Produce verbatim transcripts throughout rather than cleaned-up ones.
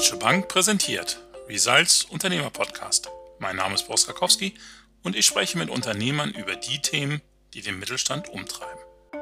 Deutsche Bank präsentiert Results Unternehmer Podcast. Mein Name ist Boris Karkowski und ich spreche mit Unternehmern über die Themen, die den Mittelstand umtreiben.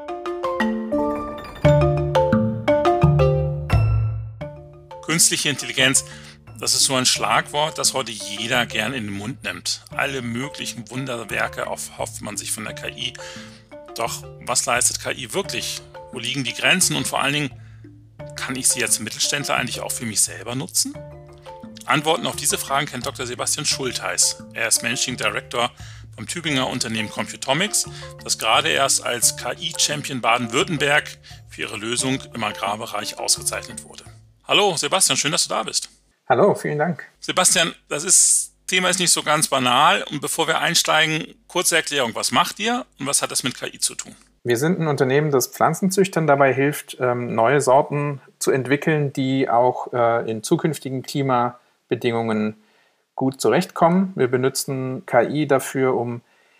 Künstliche Intelligenz, das ist so ein Schlagwort, das heute jeder gern in den Mund nimmt. Alle möglichen Wunderwerke erhofft man sich von der K I. Doch was leistet K I wirklich? Wo liegen die Grenzen und vor allen Dingen, kann ich sie als Mittelständler eigentlich auch für mich selber nutzen? Antworten auf diese Fragen kennt Doktor Sebastian Schultheis. Er ist Managing Director vom Tübinger Unternehmen Computomics, das gerade erst als K I-Champion Baden-Württemberg für ihre Lösung im Agrarbereich ausgezeichnet wurde. Hallo Sebastian, schön, dass du da bist. Hallo, vielen Dank. Sebastian, das ist, Thema ist nicht so ganz banal. Und bevor wir einsteigen, kurze Erklärung, was macht ihr und was hat das mit K I zu tun? Wir sind ein Unternehmen, das Pflanzenzüchtern dabei hilft, neue Sorten zu entwickeln, die auch in zukünftigen Klimabedingungen gut zurechtkommen. Wir benutzen K I dafür, um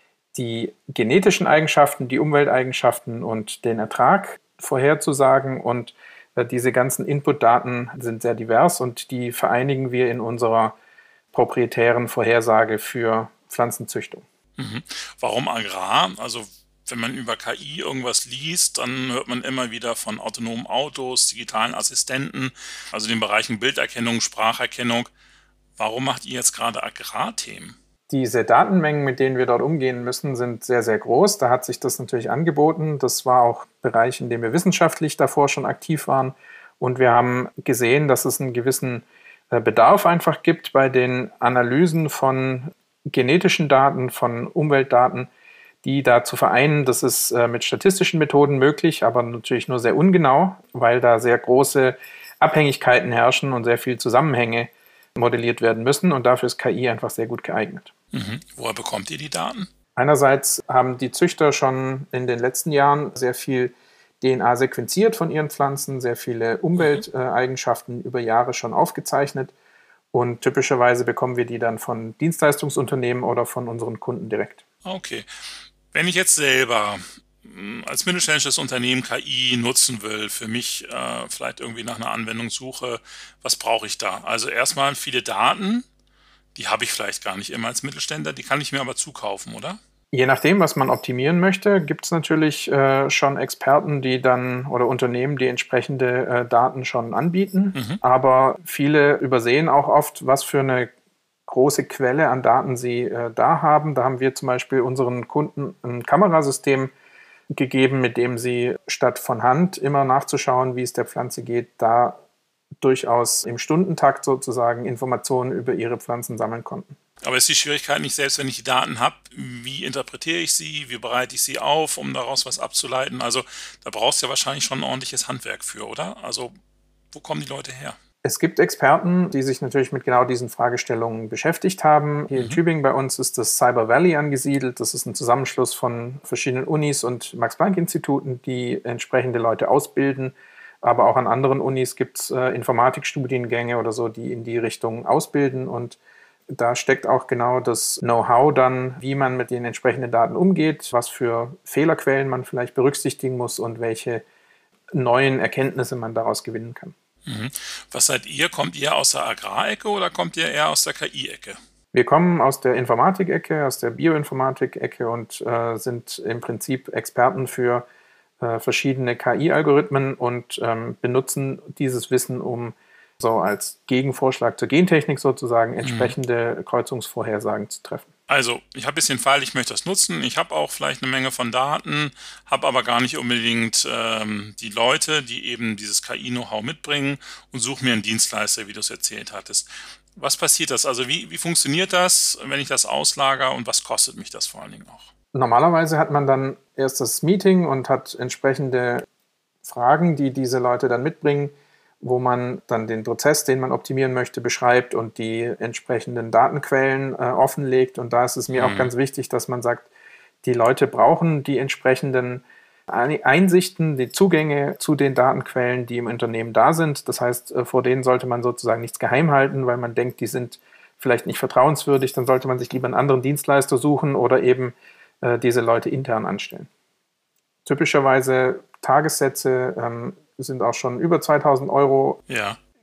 die genetischen Eigenschaften, die Umwelteigenschaften und den Ertrag vorherzusagen. Und diese ganzen Inputdaten sind sehr divers und die vereinigen wir in unserer proprietären Vorhersage für Pflanzenzüchtung. Mhm. Warum Agrar? Also wenn man über K I irgendwas liest, dann hört man immer wieder von autonomen Autos, digitalen Assistenten, also den Bereichen Bilderkennung, Spracherkennung. Warum macht ihr jetzt gerade Agrarthemen? Diese Datenmengen, mit denen wir dort umgehen müssen, sind sehr, sehr groß. Da hat sich das natürlich angeboten. Das war auch ein Bereich, in dem wir wissenschaftlich davor schon aktiv waren. Und wir haben gesehen, dass es einen gewissen Bedarf einfach gibt bei den Analysen von genetischen Daten, von Umweltdaten, die da zu vereinen. Das ist äh, mit statistischen Methoden möglich, aber natürlich nur sehr ungenau, weil da sehr große Abhängigkeiten herrschen und sehr viele Zusammenhänge modelliert werden müssen. Und dafür ist K I einfach sehr gut geeignet. Mhm. Woher bekommt ihr die Daten? Einerseits haben die Züchter schon in den letzten Jahren sehr viel D N A sequenziert von ihren Pflanzen, sehr viele Umwelteigenschaften über Jahre schon aufgezeichnet. Und typischerweise bekommen wir die dann von Dienstleistungsunternehmen oder von unseren Kunden direkt. Okay. Wenn ich jetzt selber als mittelständisches Unternehmen K I nutzen will, für mich äh, vielleicht irgendwie nach einer Anwendung suche, was brauche ich da? Also erstmal viele Daten, die habe ich vielleicht gar nicht immer als Mittelständler, die kann ich mir aber zukaufen, oder? Je nachdem, was man optimieren möchte, gibt es natürlich äh, schon Experten, die dann oder Unternehmen, die entsprechende äh, Daten schon anbieten. Mhm. Aber viele übersehen auch oft, was für eine große Quelle an Daten sie äh, da haben. Da haben wir zum Beispiel unseren Kunden ein Kamerasystem gegeben, mit dem sie statt von Hand immer nachzuschauen, wie es der Pflanze geht, da durchaus im Stundentakt sozusagen Informationen über ihre Pflanzen sammeln konnten. Aber ist die Schwierigkeit nicht, selbst wenn ich die Daten habe, wie interpretiere ich sie, wie bereite ich sie auf, um daraus was abzuleiten? Also da brauchst du ja wahrscheinlich schon ein ordentliches Handwerk für, oder? Also wo kommen die Leute her? Es gibt Experten, die sich natürlich mit genau diesen Fragestellungen beschäftigt haben. Hier mhm. in Tübingen bei uns ist das Cyber Valley angesiedelt. Das ist ein Zusammenschluss von verschiedenen Unis und Max-Planck-Instituten, die entsprechende Leute ausbilden. Aber auch an anderen Unis gibt es äh, Informatikstudiengänge oder so, die in die Richtung ausbilden. Und da steckt auch genau das Know-how dann, wie man mit den entsprechenden Daten umgeht, was für Fehlerquellen man vielleicht berücksichtigen muss und welche neuen Erkenntnisse man daraus gewinnen kann. Mhm. Was seid ihr? Kommt ihr aus der Agrarecke oder kommt ihr eher aus der K I-Ecke? Wir kommen aus der Informatik-Ecke, aus der Bioinformatik-Ecke und äh, sind im Prinzip Experten für äh, verschiedene K I-Algorithmen und ähm, benutzen dieses Wissen, um so als Gegenvorschlag zur Gentechnik sozusagen entsprechende mhm. Kreuzungsvorhersagen zu treffen. Also, ich habe ein bisschen Fall, ich möchte das nutzen. Ich habe auch vielleicht eine Menge von Daten, habe aber gar nicht unbedingt ähm, die Leute, die eben dieses K I-Know-how mitbringen und suche mir einen Dienstleister, wie du es erzählt hattest. Was passiert das? Also, wie, wie funktioniert das, wenn ich das auslagere und was kostet mich das vor allen Dingen auch? Normalerweise hat man dann erst das Meeting und hat entsprechende Fragen, die diese Leute dann mitbringen, wo man dann den Prozess, den man optimieren möchte, beschreibt und die entsprechenden Datenquellen äh, offenlegt. Und da ist es mir mhm. auch ganz wichtig, dass man sagt, die Leute brauchen die entsprechenden Einsichten, die Zugänge zu den Datenquellen, die im Unternehmen da sind. Das heißt, äh, vor denen sollte man sozusagen nichts geheim halten, weil man denkt, die sind vielleicht nicht vertrauenswürdig. Dann sollte man sich lieber einen anderen Dienstleister suchen oder eben äh, diese Leute intern anstellen. Typischerweise Tagessätze ähm, sind auch schon über zweitausend Euro. Ja.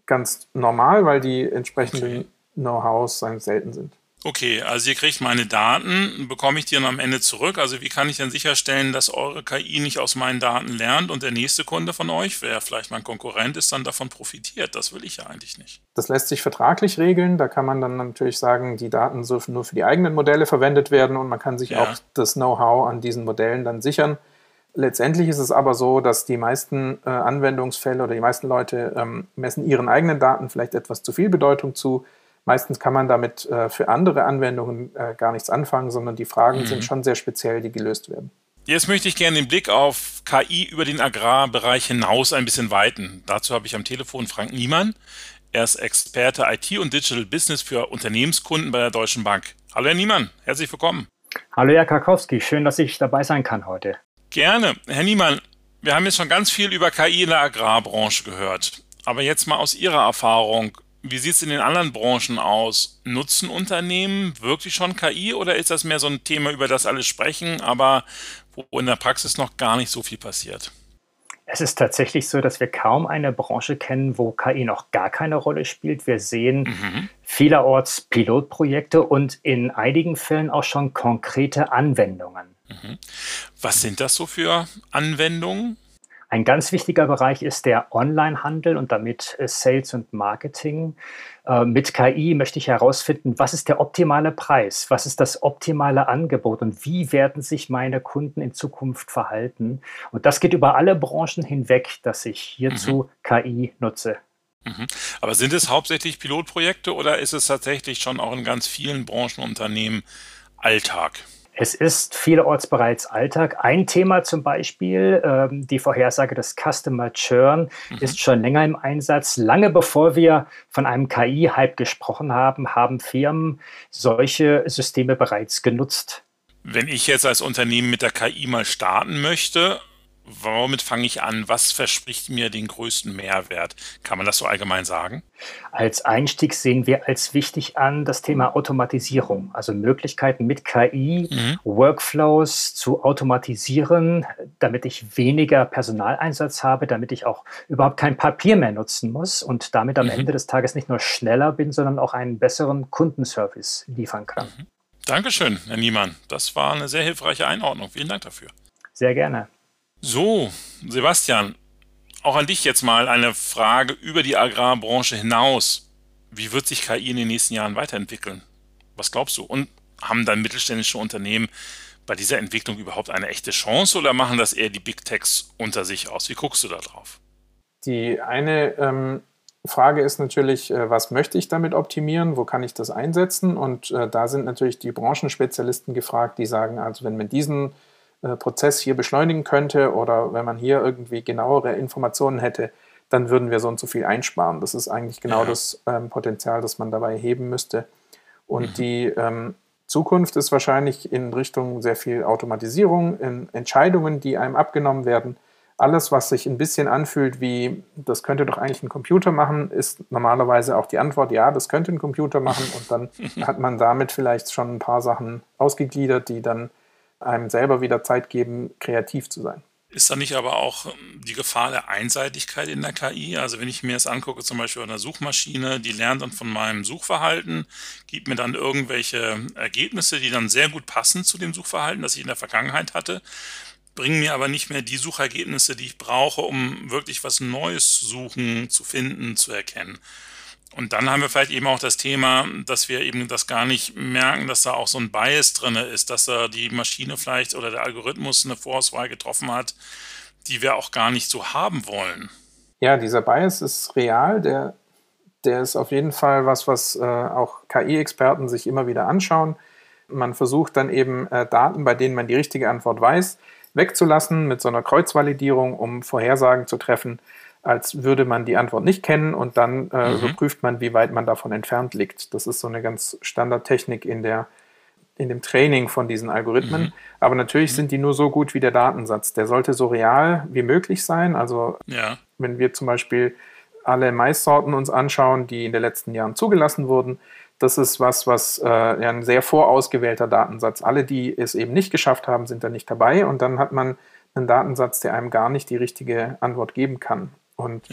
ganz normal, weil die entsprechenden Okay. Know-hows selten sind. Okay, also ihr kriegt meine Daten, bekomme ich die dann am Ende zurück? Also wie kann ich denn sicherstellen, dass eure K I nicht aus meinen Daten lernt und der nächste Kunde von euch, wer vielleicht mein Konkurrent ist, dann davon profitiert? Das will ich ja eigentlich nicht. Das lässt sich vertraglich regeln. Da kann man dann natürlich sagen, die Daten dürfen nur für die eigenen Modelle verwendet werden und man kann sich Ja. auch das Know-how an diesen Modellen dann sichern. Letztendlich ist es aber so, dass die meisten äh, Anwendungsfälle oder die meisten Leute ähm, messen ihren eigenen Daten vielleicht etwas zu viel Bedeutung zu. Meistens kann man damit äh, für andere Anwendungen äh, gar nichts anfangen, sondern die Fragen Mhm. sind schon sehr speziell, die gelöst werden. Jetzt möchte ich gerne den Blick auf K I über den Agrarbereich hinaus ein bisschen weiten. Dazu habe ich am Telefon Frank Niemann. Er ist Experte I T und Digital Business für Unternehmenskunden bei der Deutschen Bank. Hallo Herr Niemann, herzlich willkommen. Hallo Herr Karkowski, schön, dass ich dabei sein kann heute. Gerne. Herr Niemann, wir haben jetzt schon ganz viel über K I in der Agrarbranche gehört. Aber jetzt mal aus Ihrer Erfahrung, wie sieht es in den anderen Branchen aus? Nutzen Unternehmen wirklich schon K I oder ist das mehr so ein Thema, über das alle sprechen, aber wo in der Praxis noch gar nicht so viel passiert? Es ist tatsächlich so, dass wir kaum eine Branche kennen, wo K I noch gar keine Rolle spielt. Wir sehen Mhm. vielerorts Pilotprojekte und in einigen Fällen auch schon konkrete Anwendungen. Mhm. Was sind das so für Anwendungen? Ein ganz wichtiger Bereich ist der Onlinehandel und damit äh, Sales und Marketing. Äh, mit K I möchte ich herausfinden, was ist der optimale Preis, was ist das optimale Angebot und wie werden sich meine Kunden in Zukunft verhalten. Und das geht über alle Branchen hinweg, dass ich hierzu K I nutze. Mhm. Aber sind es hauptsächlich Pilotprojekte oder ist es tatsächlich schon auch in ganz vielen Branchen und Unternehmen Alltag? Es ist vielerorts bereits Alltag. Ein Thema zum Beispiel, ähm, die Vorhersage des Customer Churn, Mhm. ist schon länger im Einsatz. Lange bevor wir von einem K I-Hype gesprochen haben, haben Firmen solche Systeme bereits genutzt. Wenn ich jetzt als Unternehmen mit der K I mal starten möchte, womit fange ich an? Was verspricht mir den größten Mehrwert? Kann man das so allgemein sagen? Als Einstieg sehen wir als wichtig an das Thema Automatisierung, also Möglichkeiten mit K I, Mhm. Workflows zu automatisieren, damit ich weniger Personaleinsatz habe, damit ich auch überhaupt kein Papier mehr nutzen muss und damit am Mhm. Ende des Tages nicht nur schneller bin, sondern auch einen besseren Kundenservice liefern kann. Dankeschön, Herr Niemann. Das war eine sehr hilfreiche Einordnung. Vielen Dank dafür. Sehr gerne. So, Sebastian, auch an dich jetzt mal eine Frage über die Agrarbranche hinaus. Wie wird sich K I in den nächsten Jahren weiterentwickeln? Was glaubst du? Und haben dann mittelständische Unternehmen bei dieser Entwicklung überhaupt eine echte Chance oder machen das eher die Big Techs unter sich aus? Wie guckst du da drauf? Die eine ähm, Frage ist natürlich, äh, was möchte ich damit optimieren? Wo kann ich das einsetzen? Und äh, da sind natürlich die Branchenspezialisten gefragt, die sagen, also wenn man diesen äh, Prozess hier beschleunigen könnte oder wenn man hier irgendwie genauere Informationen hätte, dann würden wir so und so viel einsparen. Das ist eigentlich genau Ja. das ähm, Potenzial, das man dabei heben müsste. Und Mhm. die ähm, Zukunft ist wahrscheinlich in Richtung sehr viel Automatisierung, in Entscheidungen, die einem abgenommen werden. Alles, was sich ein bisschen anfühlt wie, das könnte doch eigentlich ein Computer machen, ist normalerweise auch die Antwort, ja, das könnte ein Computer machen. Und dann hat man damit vielleicht schon ein paar Sachen ausgegliedert, die dann einem selber wieder Zeit geben, kreativ zu sein. Ist da nicht aber auch ähm, die Gefahr der Einseitigkeit in der K I? Also wenn ich mir das angucke, zum Beispiel bei einer Suchmaschine, die lernt dann von meinem Suchverhalten, gibt mir dann irgendwelche Ergebnisse, die dann sehr gut passen zu dem Suchverhalten, das ich in der Vergangenheit hatte, bringen mir aber nicht mehr die Suchergebnisse, die ich brauche, um wirklich was Neues zu suchen, zu finden, zu erkennen. Und dann haben wir vielleicht eben auch das Thema, dass wir eben das gar nicht merken, dass da auch so ein Bias drin ist, dass da die Maschine vielleicht oder der Algorithmus eine Vorauswahl getroffen hat, die wir auch gar nicht so haben wollen. Ja, dieser Bias ist real, der, der ist auf jeden Fall was, was äh, auch K I-Experten sich immer wieder anschauen. Man versucht dann eben äh, Daten, bei denen man die richtige Antwort weiß, wegzulassen mit so einer Kreuzvalidierung, um Vorhersagen zu treffen, als würde man die Antwort nicht kennen und dann äh, Mhm. überprüft man, wie weit man davon entfernt liegt. Das ist so eine ganz Standardtechnik in der, in dem Training von diesen Algorithmen. Mhm. Aber natürlich sind die nur so gut wie der Datensatz. Der sollte so real wie möglich sein. Also Ja. wenn wir zum Beispiel alle Maissorten uns anschauen, die in den letzten Jahren zugelassen wurden, das ist was, was äh, ja, ein sehr vorausgewählter Datensatz. Alle, die es eben nicht geschafft haben, sind da nicht dabei und dann hat man einen Datensatz, der einem gar nicht die richtige Antwort geben kann. Und Ja.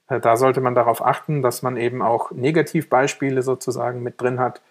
Da sollte man darauf achten, dass man eben auch Negativbeispiele sozusagen mit drin hat,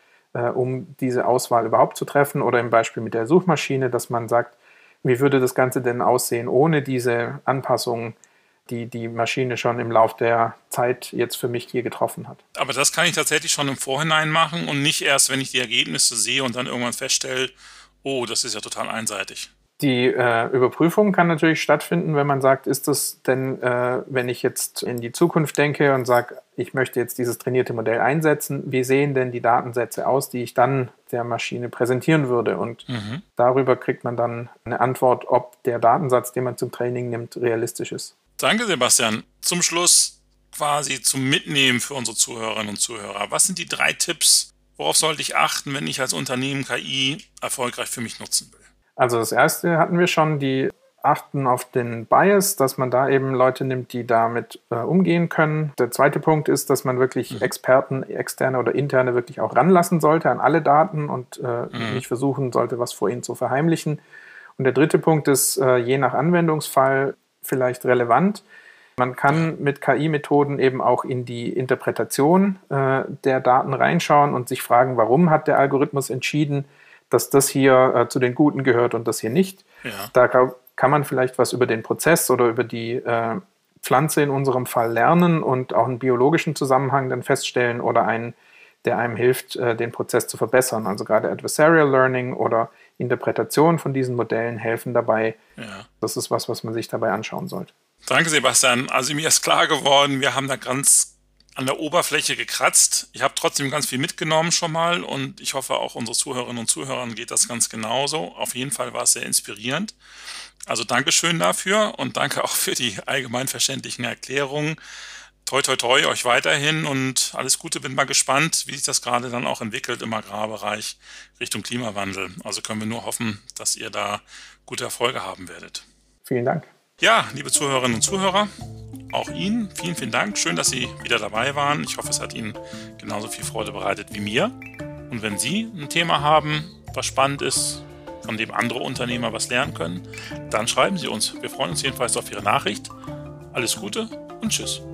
um diese Auswahl überhaupt zu treffen. Oder im Beispiel mit der Suchmaschine, dass man sagt, wie würde das Ganze denn aussehen ohne diese Anpassungen, die die Maschine schon im Lauf der Zeit jetzt für mich hier getroffen hat. Aber das kann ich tatsächlich schon im Vorhinein machen und nicht erst, wenn ich die Ergebnisse sehe und dann irgendwann feststelle, oh, das ist ja total einseitig. Die äh, Überprüfung kann natürlich stattfinden, wenn man sagt, ist das denn, äh, wenn ich jetzt in die Zukunft denke und sage, ich möchte jetzt dieses trainierte Modell einsetzen, wie sehen denn die Datensätze aus, die ich dann der Maschine präsentieren würde? Und mhm. darüber kriegt man dann eine Antwort, ob der Datensatz, den man zum Training nimmt, realistisch ist. Danke, Sebastian. Zum Schluss quasi zum Mitnehmen für unsere Zuhörerinnen und Zuhörer. Was sind die drei Tipps, worauf sollte ich achten, wenn ich als Unternehmen K I erfolgreich für mich nutzen will? Also das erste hatten wir schon, die achten auf den Bias, dass man da eben Leute nimmt, die damit äh, umgehen können. Der zweite Punkt ist, dass man wirklich mhm. Experten, externe oder interne wirklich auch ranlassen sollte an alle Daten und äh, mhm. nicht versuchen sollte, was vor ihnen zu verheimlichen. Und der dritte Punkt ist, äh, je nach Anwendungsfall vielleicht relevant. Man kann mit K I-Methoden eben auch in die Interpretation äh, der Daten reinschauen und sich fragen, warum hat der Algorithmus entschieden, dass das hier äh, zu den Guten gehört und das hier nicht. Ja. Da kann man vielleicht was über den Prozess oder über die äh, Pflanze in unserem Fall lernen und auch einen biologischen Zusammenhang dann feststellen oder einen, der einem hilft, äh, den Prozess zu verbessern. Also gerade Adversarial Learning oder Interpretation von diesen Modellen helfen dabei. Ja. Das ist was, was man sich dabei anschauen sollte. Danke, Sebastian. Also mir ist klar geworden, wir haben da ganz an der Oberfläche gekratzt. Ich habe trotzdem ganz viel mitgenommen schon mal und ich hoffe auch unsere Zuhörerinnen und Zuhörern geht das ganz genauso. Auf jeden Fall war es sehr inspirierend. Also Dankeschön dafür und danke auch für die allgemein verständlichen Erklärungen. Toi, toi, toi, euch weiterhin und alles Gute. Bin mal gespannt, wie sich das gerade dann auch entwickelt im Agrarbereich Richtung Klimawandel. Also können wir nur hoffen, dass ihr da gute Erfolge haben werdet. Vielen Dank. Ja, liebe Zuhörerinnen und Zuhörer, auch Ihnen vielen, vielen Dank. Schön, dass Sie wieder dabei waren. Ich hoffe, es hat Ihnen genauso viel Freude bereitet wie mir. Und wenn Sie ein Thema haben, was spannend ist, von dem andere Unternehmer was lernen können, dann schreiben Sie uns. Wir freuen uns jedenfalls auf Ihre Nachricht. Alles Gute und tschüss.